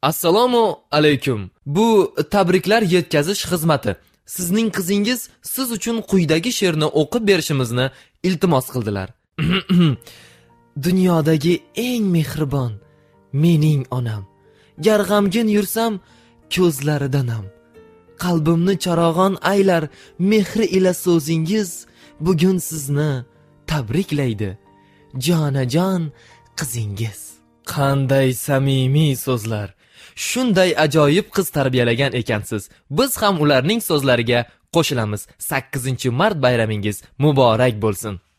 Assalomu alaykum. Bu tabriklar yetkazish xizmati. Sizning qizingiz siz uchun quyidagi she'rni o'qib berishimizni iltimos qildilar. Dunyodagi eng mehribon mening onam. Gar g'amgin yursam ko'zlaridanam. Qalbimni charog'on aylar mehri ila so'zingiz bugun sizni tabriklaydi. Jonajon qizingiz. Qanday samimiy so'zlar. Shunday ajoyib qiz tarbiyalagan ekansiz. Biz ham ularning so'zlariga qo'shilamiz. 8-mart bayramingiz muborak bo'lsin.